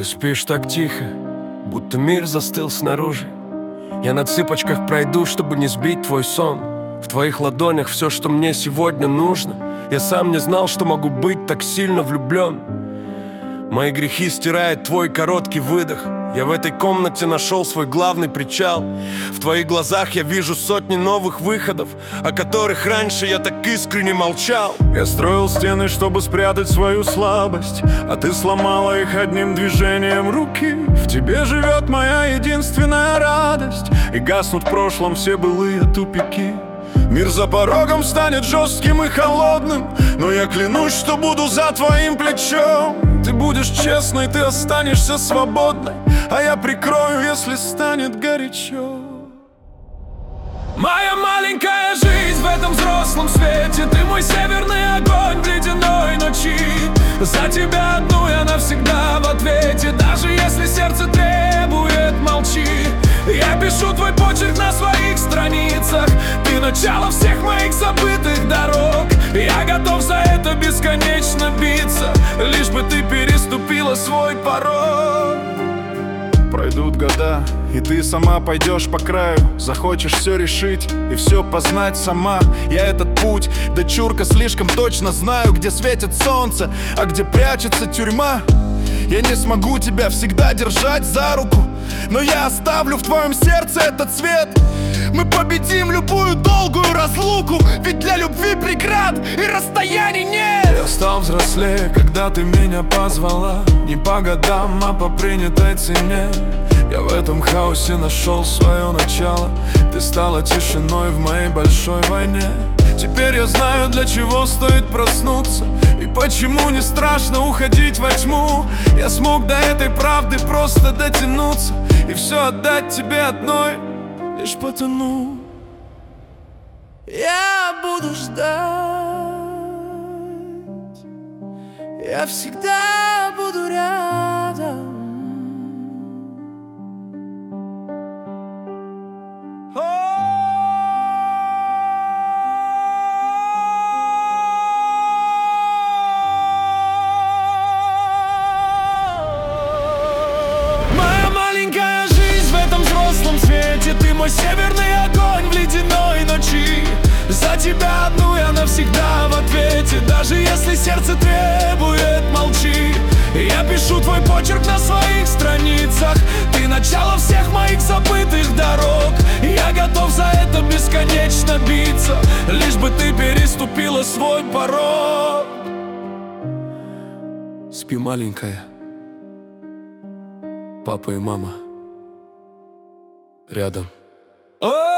спишь так тихо, будто мир застыл снаружи. Я на цыпочках пройду, чтобы не сбить твой сон. В твоих ладонях все, что мне сегодня нужно. Я сам не знал, что могу быть так сильно влюблен. Мои грехи стирает твой короткий выдох. Я в этой комнате нашел свой главный причал. В твоих глазах я вижу сотни новых выходов, о которых раньше я так искренне молчал. Я строил стены, чтобы спрятать свою слабость, а ты сломала их одним движением руки. В тебе живет моя единственная радость, и гаснут в прошлом все былые тупики. Мир за порогом станет жестким и холодным, но я клянусь, что буду за твоим плечом. Ты будешь честной, ты останешься свободной, а я прикрою, если станет горячо. Моя маленькая жизнь в этом взрослом свете, ты мой северный огонь в ледяной ночи. За тебя одну я навсегда в ответе, даже если сердце требует, молчи. Я пишу твой почерк на своих страницах, ты начало всех моих забытых дорог. Я готов за это бесконечно биться, лишь бы ты переступила свой порог. Пройдут года, и ты сама пойдешь по краю. Захочешь все решить и все познать сама. Я этот путь, дочурка, слишком точно знаю, где светит солнце, а где прячется тюрьма. Я не смогу тебя всегда держать за руку, но я оставлю в твоем сердце этот свет. Мы победим любую долгую разлуку, ведь для любви преград и расстояний нет. Я стал взрослее, когда ты меня позвала. Не по годам, а по принятой цене. Я в этом хаосе нашел свое начало. Ты стала тишиной в моей большой войне. Теперь я знаю, для чего стоит проснуться, и почему не страшно уходить во тьму. Я смог до этой правды просто дотянуться и все отдать тебе одной, лишь потону. Я буду ждать, я всегда буду рядом. Моя маленькая жизнь в этом взрослом свете, ты мой северный огонь в ледяной ночи. За тебя одну я навсегда в ответе, даже если сердце требует, молчи. Я пишу твой почерк на своих страницах, ты начало всех моих забытых дорог. Я готов за это бесконечно биться, лишь бы ты переступила свой порог. Спи, маленькая. Папа и мама рядом. О!